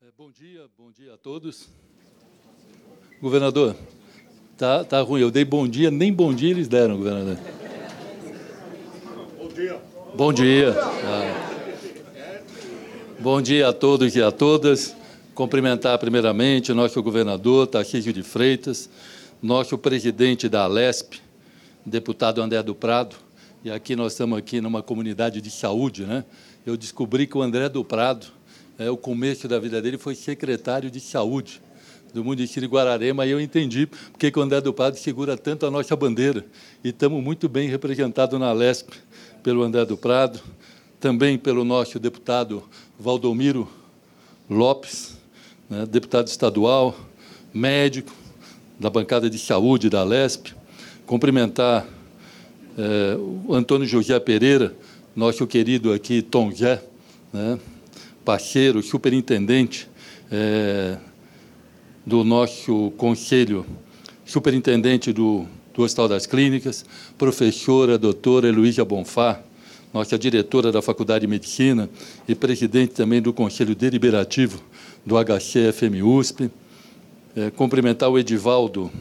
Bom dia a todos. Governador, tá ruim, eu dei bom dia, nem bom dia eles deram, governador. Bom dia. Bom dia. Bom dia a todos e a todas. Cumprimentar primeiramente o nosso governador, Tarcísio de Freitas, nosso presidente da Alesp, deputado André do Prado, e aqui nós estamos aqui numa comunidade de saúde, né? Eu descobri que o André do Prado, o começo da vida dele foi secretário de saúde do município de Guararema, e eu entendi porque o André do Prado segura tanto a nossa bandeira. E estamos muito bem representados na Alesp pelo André do Prado, também pelo nosso deputado Valdomiro Lopes, né, deputado estadual, médico da bancada de saúde da Alesp. Cumprimentar o Antônio José Pereira, nosso querido aqui Tom Zé, né, parceiro, superintendente do nosso conselho, superintendente do Hospital das Clínicas, professora doutora Heloísa Bonfá, nossa diretora da Faculdade de Medicina e presidente também do Conselho Deliberativo do HC-FM-USP. Cumprimentar o Edivaldo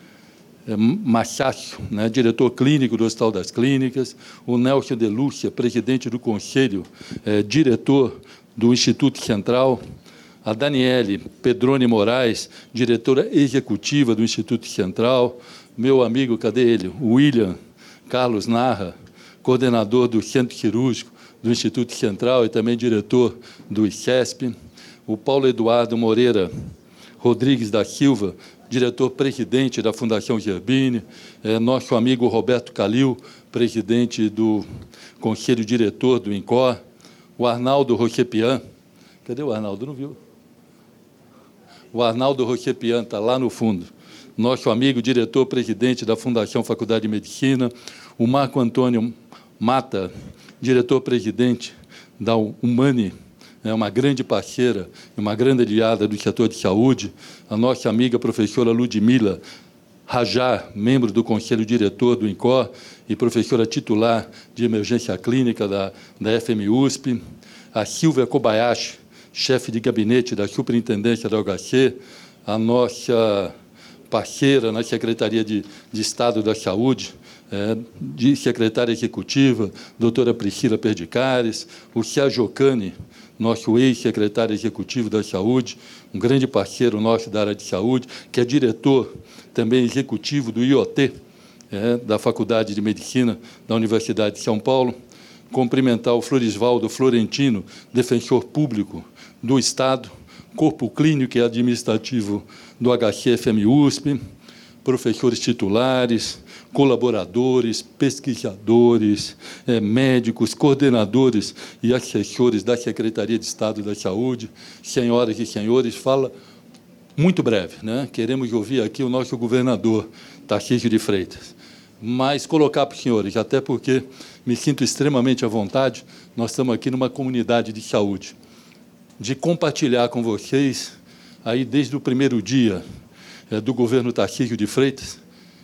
Machacho, né, diretor clínico do Hospital das Clínicas, o Nelson de Lúcia, presidente do Conselho, diretor do Instituto Central, a Daniele Pedrone Moraes, diretora executiva do Instituto Central, meu amigo, cadê ele? O William Carlos Narra, coordenador do Centro Cirúrgico do Instituto Central e também diretor do ICESP, o Paulo Eduardo Moreira Rodrigues da Silva, diretor-presidente da Fundação Gerbini, nosso amigo Roberto Calil, presidente do Conselho Diretor do INCOR, o Arnaldo Rochepian. Cadê o Arnaldo? Não viu? O Arnaldo Rochepian está lá no fundo. Nosso amigo diretor-presidente da Fundação Faculdade de Medicina, o Marco Antônio Mata, diretor-presidente da Humani, uma grande parceira, uma grande aliada do setor de saúde, a nossa amiga professora Ludmila Rajar, membro do Conselho Diretor do INCOR e professora titular de Emergência Clínica da FM-USP, a Silvia Kobayashi, chefe de gabinete da Superintendência da UHC, a nossa parceira na Secretaria de Estado da Saúde, de secretária executiva, doutora Priscila Perdicares, o Sérgio Ocani, nosso ex-secretário executivo da Saúde, um grande parceiro nosso da área de saúde, que é diretor também executivo do IoT, da Faculdade de Medicina da Universidade de São Paulo. Cumprimentar o Florisvaldo Florentino, defensor público do Estado, corpo clínico e administrativo do HC-FM-USP, professores titulares, colaboradores, pesquisadores, médicos, coordenadores e assessores da Secretaria de Estado da Saúde, senhoras e senhores, fala muito breve, né? Queremos ouvir aqui o nosso governador, Tarcísio de Freitas, mas colocar para os senhores, até porque me sinto extremamente à vontade, nós estamos aqui numa comunidade de saúde, de compartilhar com vocês, aí desde o primeiro dia do governo Tarcísio de Freitas,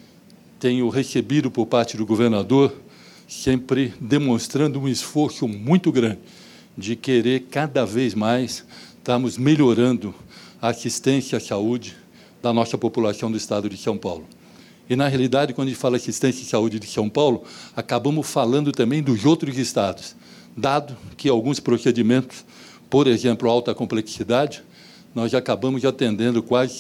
tenho recebido por parte do governador, sempre demonstrando um esforço muito grande de querer cada vez mais estarmos melhorando a assistência à saúde da nossa população do Estado de São Paulo. E, na realidade, quando a gente fala assistência à saúde de São Paulo, acabamos falando também dos outros estados, dado que alguns procedimentos, por exemplo, alta complexidade, nós já acabamos atendendo quase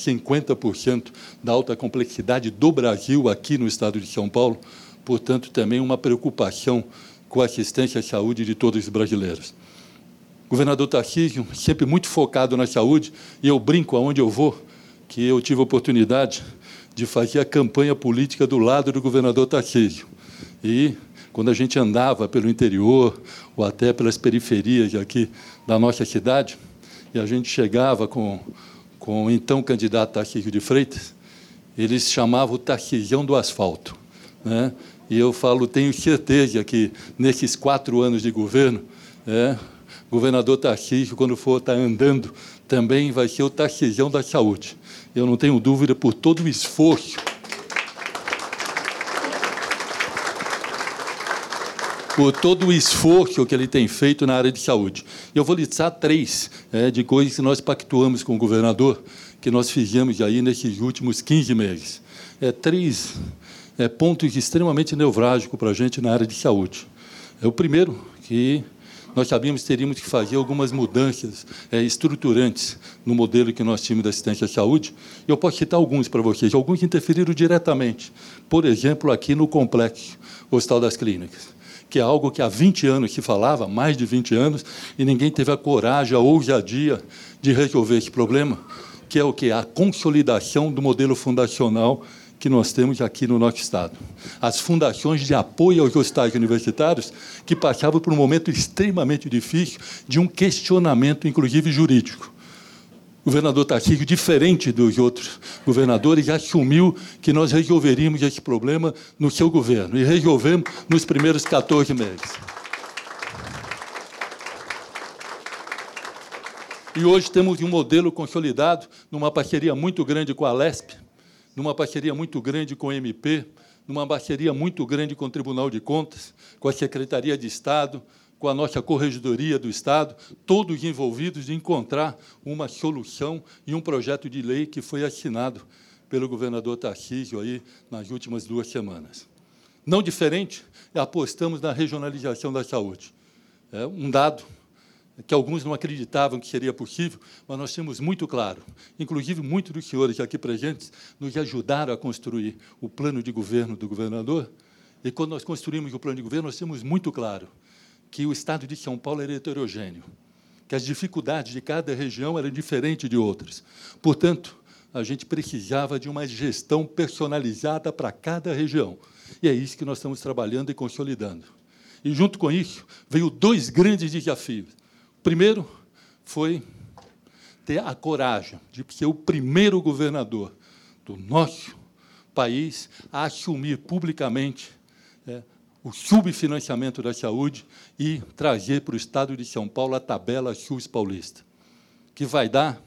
50% da alta complexidade do Brasil aqui no Estado de São Paulo, portanto, também uma preocupação com a assistência à saúde de todos os brasileiros. O governador Tarcísio, sempre muito focado na saúde, e eu brinco aonde eu vou, que eu tive a oportunidade de fazer a campanha política do lado do governador Tarcísio. E, quando a gente andava pelo interior, ou até pelas periferias aqui da nossa cidade, e a gente chegava com o então candidato Tarcísio de Freitas, eles chamavam o Tarcísio do asfalto, né? E eu falo, tenho certeza que, nesses 4 anos de governo, o governador Tarcísio, quando for estar andando, também vai ser o Tarcísio da saúde. Eu não tenho dúvida, por todo o esforço por todo o esforço que ele tem feito na área de saúde. Eu vou listar 3 de coisas que nós pactuamos com o governador, que nós fizemos aí nesses últimos 15 meses. 3 pontos extremamente nevrálgicos para a gente na área de saúde. O primeiro, que nós sabíamos que teríamos que fazer algumas mudanças estruturantes no modelo que nós tínhamos da assistência à saúde. Eu posso citar alguns para vocês. Alguns interferiram diretamente. Por exemplo, aqui no Complexo Hospital das Clínicas, que é algo que há 20 anos se falava, mais de 20 anos, e ninguém teve a coragem, a ousadia de resolver esse problema, que é o quê? A consolidação do modelo fundacional que nós temos aqui no nosso Estado. As fundações de apoio aos hospitais universitários, que passavam por um momento extremamente difícil de um questionamento, inclusive jurídico. O governador Tarcísio, diferente dos outros governadores, assumiu que nós resolveríamos esse problema no seu governo, e resolvemos nos primeiros 14 meses. E hoje temos um modelo consolidado, numa parceria muito grande com a Alesp, numa parceria muito grande com o MP, numa parceria muito grande com o Tribunal de Contas, com a Secretaria de Estado, com a nossa Corregedoria do Estado, todos envolvidos em encontrar uma solução e um projeto de lei que foi assinado pelo governador Tarcísio aí nas últimas 2 semanas. Não diferente, apostamos na regionalização da saúde. É um dado que alguns não acreditavam que seria possível, mas nós temos muito claro, inclusive muitos dos senhores aqui presentes nos ajudaram a construir o plano de governo do governador, e quando nós construímos o plano de governo, nós temos muito claro que o Estado de São Paulo era heterogêneo, que as dificuldades de cada região eram diferentes de outras. Portanto, a gente precisava de uma gestão personalizada para cada região, e é isso que nós estamos trabalhando e consolidando. E, junto com isso, veio 2 grandes desafios. O primeiro foi ter a coragem de ser o primeiro governador do nosso país a assumir publicamente o subfinanciamento da saúde e trazer para o Estado de São Paulo a tabela SUS paulista, que vai dar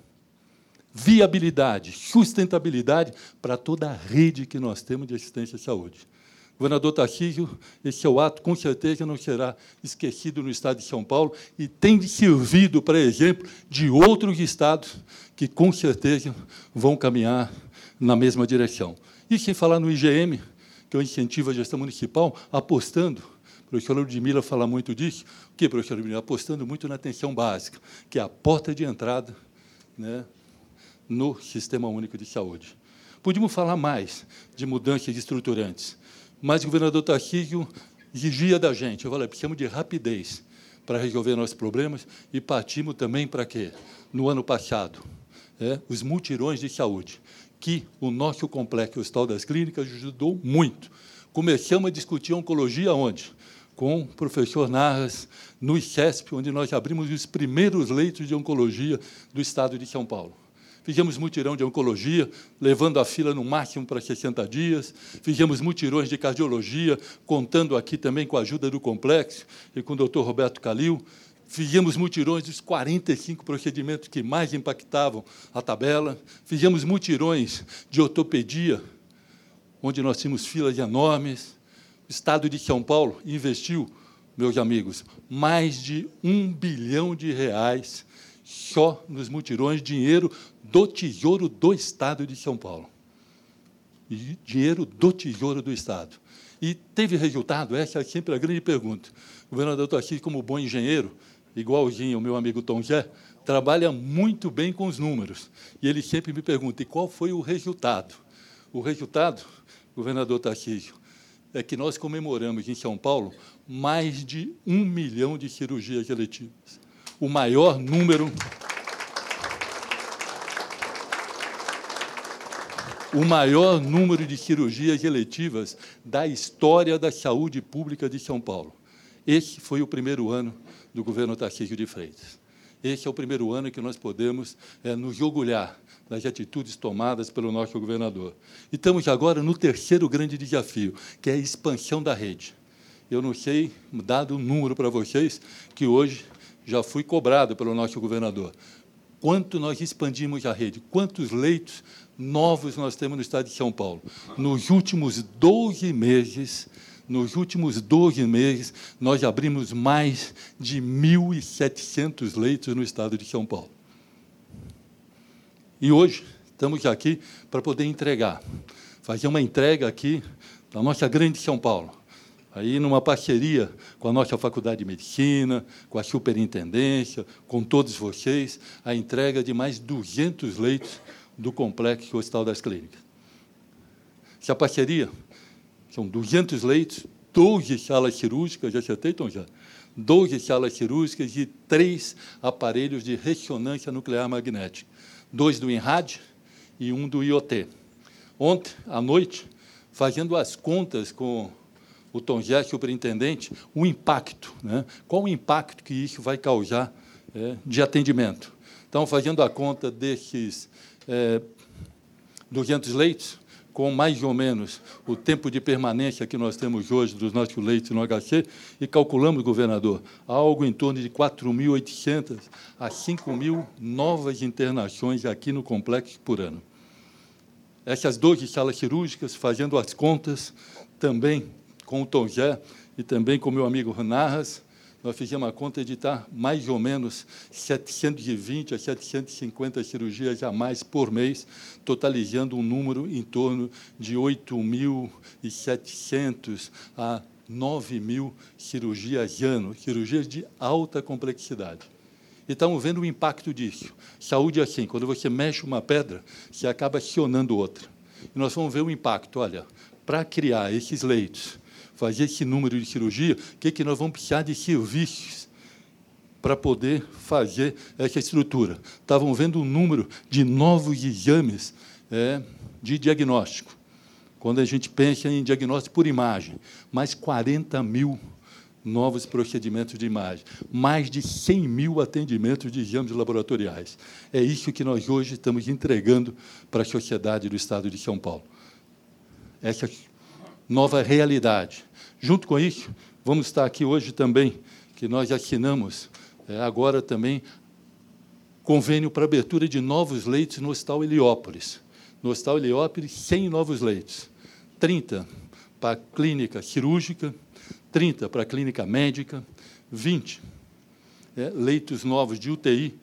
viabilidade, sustentabilidade para toda a rede que nós temos de assistência à saúde. Governador Tarcísio, esse seu ato, com certeza, não será esquecido no Estado de São Paulo e tem servido para exemplo de outros estados que, com certeza, vão caminhar na mesma direção. E sem falar no IGM, que é o incentivo à gestão municipal, apostando, o professor Ludmila fala muito disso, o que, professor Ludmila? Apostando muito na atenção básica, que é a porta de entrada, né, no Sistema Único de Saúde. Podíamos falar mais de mudanças estruturantes, mas o governador Tarcísio exigia da gente. Eu falei, precisamos de rapidez para resolver nossos problemas, e partimos também para quê? No ano passado, os mutirões de saúde, que o nosso Complexo Hospital das Clínicas ajudou muito. Começamos a discutir oncologia onde? Com o professor Narras, no ICESP, onde nós abrimos os primeiros leitos de oncologia do Estado de São Paulo. Fizemos mutirão de oncologia, levando a fila no máximo para 60 dias. Fizemos mutirões de cardiologia, contando aqui também com a ajuda do complexo e com o doutor Roberto Calil. Fizemos mutirões dos 45 procedimentos que mais impactavam a tabela. Fizemos mutirões de ortopedia, onde nós tínhamos filas enormes. O Estado de São Paulo investiu, meus amigos, mais de R$1 bilhão só nos mutirões, dinheiro do Tesouro do Estado de São Paulo. E dinheiro do Tesouro do Estado. E teve resultado? Essa é sempre a grande pergunta. O governador Tarcísio, como bom engenheiro, igualzinho o meu amigo Tom Zé, trabalha muito bem com os números. E ele sempre me pergunta, e qual foi o resultado? O resultado, governador Tarcísio, é que nós comemoramos em São Paulo mais de 1 milhão de cirurgias eletivas. O maior número de cirurgias eletivas da história da saúde pública de São Paulo. Esse foi o primeiro ano do governo Tarcísio de Freitas. Esse é o primeiro ano que nós podemos nos orgulhar das atitudes tomadas pelo nosso governador. E estamos agora no terceiro grande desafio, que é a expansão da rede. Eu não sei, dado um número para vocês, que hoje já fui cobrado pelo nosso governador. Quanto nós expandimos a rede? Quantos leitos novos nós temos no Estado de São Paulo? Nos últimos 12 meses, nos últimos 12 meses, nós abrimos mais de 1.700 leitos no estado de São Paulo. E hoje estamos aqui para poder entregar, fazer uma entrega aqui da nossa grande São Paulo, aí numa parceria com a nossa Faculdade de Medicina, com a Superintendência, com todos vocês, a entrega de mais 200 leitos do Complexo Hospital das Clínicas. Essa parceria são 200 leitos, 12 salas cirúrgicas, já citei, Tom, já? 12 salas cirúrgicas e 3 aparelhos de ressonância nuclear magnética, 2 do INRAD e 1 do IoT. Ontem, à noite, fazendo as contas com o Tom Jé, superintendente, o impacto, né? Qual o impacto que isso vai causar de atendimento. Então, fazendo a conta desses 200 leitos, com mais ou menos o tempo de permanência que nós temos hoje dos nossos leitos no HC, e calculamos, governador, algo em torno de 4.800 a 5.000 novas internações aqui no complexo por ano. Essas 12 salas cirúrgicas, fazendo as contas, também com o Tom Jé e também com o meu amigo Narras, nós fizemos a conta de estar mais ou menos 720 a 750 cirurgias a mais por mês, totalizando um número em torno de 8.700 a 9.000 cirurgias ano, cirurgias de alta complexidade. E estamos vendo o impacto disso. Saúde é assim, quando você mexe uma pedra, você acaba acionando outra. E nós vamos ver o impacto. Olha, para criar esses leitos, fazer esse número de cirurgia, o que nós vamos precisar de serviços para poder fazer essa estrutura. Estavam vendo o número de novos exames de diagnóstico. Quando a gente pensa em diagnóstico por imagem, mais 40.000 novos procedimentos de imagem, mais de 100.000 atendimentos de exames laboratoriais. É isso que nós hoje estamos entregando para a sociedade do Estado de São Paulo. Essa nova realidade. Junto com isso, vamos estar aqui hoje também, que nós assinamos agora também convênio para abertura de novos leitos no Hospital Heliópolis. No Hospital Heliópolis, 100 novos leitos, 30 para a clínica cirúrgica, 30 para a clínica médica, 20 leitos novos de UTI,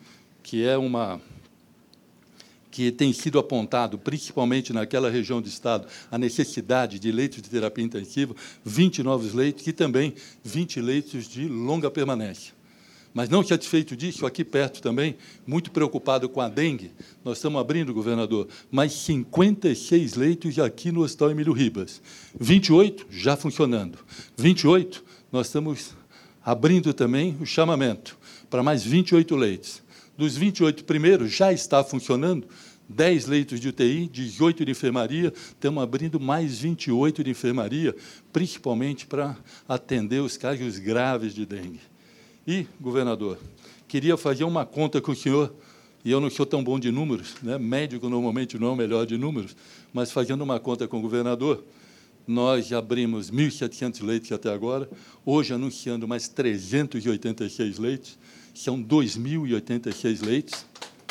que tem sido apontado, principalmente naquela região do Estado, a necessidade de leitos de terapia intensiva, 20 novos leitos e também 20 leitos de longa permanência. Mas, não satisfeito disso, aqui perto também, muito preocupado com a dengue, nós estamos abrindo, governador, mais 56 leitos aqui no Hospital Emílio Ribas. 28 já funcionando. 28, nós estamos abrindo também o chamamento para mais 28 leitos. Dos 28 primeiros, já está funcionando 10 leitos de UTI, 18 de enfermaria, estamos abrindo mais 28 de enfermaria, principalmente para atender os casos graves de dengue. E, governador, queria fazer uma conta com o senhor, e eu não sou tão bom de números, né? Médico normalmente não é o melhor de números, mas fazendo uma conta com o governador, nós já abrimos 1.700 leitos até agora, hoje anunciando mais 386 leitos, são 2.086 leitos.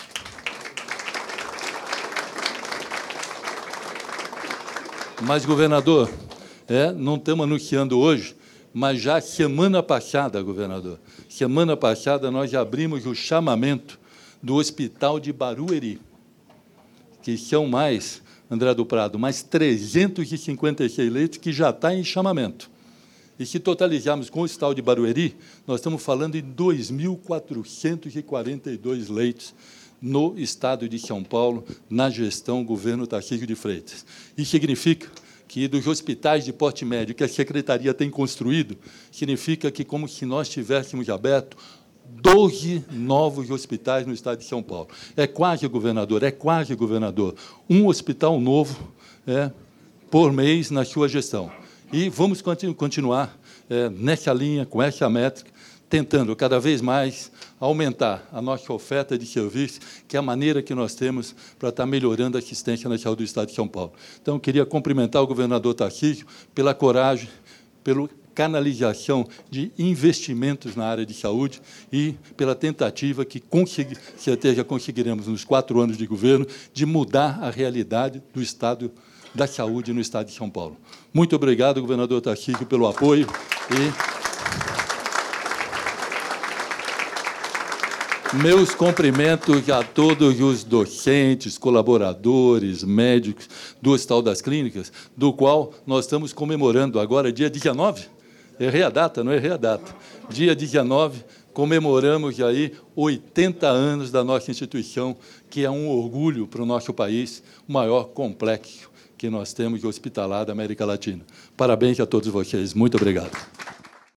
Mas, governador, não estamos anunciando hoje, mas já semana passada, governador, semana passada nós já abrimos o chamamento do Hospital de Barueri, que são mais, André do Prado, mais 356 leitos que já está em chamamento. E se totalizarmos com o Hospital de Barueri, nós estamos falando em 2.442 leitos no Estado de São Paulo, na gestão governo Tarcísio de Freitas. Isso significa que dos hospitais de porte médio que a Secretaria tem construído, significa que como se nós tivéssemos aberto 12 novos hospitais no Estado de São Paulo. É quase, governador, um hospital novo por mês na sua gestão. E vamos continuar nessa linha, com essa métrica, tentando cada vez mais aumentar a nossa oferta de serviços, que é a maneira que nós temos para estar melhorando a assistência na saúde do Estado de São Paulo. Então, eu queria cumprimentar o governador Tarcísio pela coragem, pela canalização de investimentos na área de saúde e pela tentativa que, certeza, conseguiremos, nos 4 anos de governo, de mudar a realidade do Estado da saúde no Estado de São Paulo. Muito obrigado, governador Tarcísio, pelo apoio. Meus cumprimentos a todos os docentes, colaboradores, médicos do Hospital das Clínicas, do qual nós estamos comemorando agora, dia 19. Errei a data, não errei a data. Dia 19, comemoramos aí 80 anos da nossa instituição, que é um orgulho para o nosso país, o maior complexo que nós temos de hospitalar da América Latina. Parabéns a todos vocês. Muito obrigado.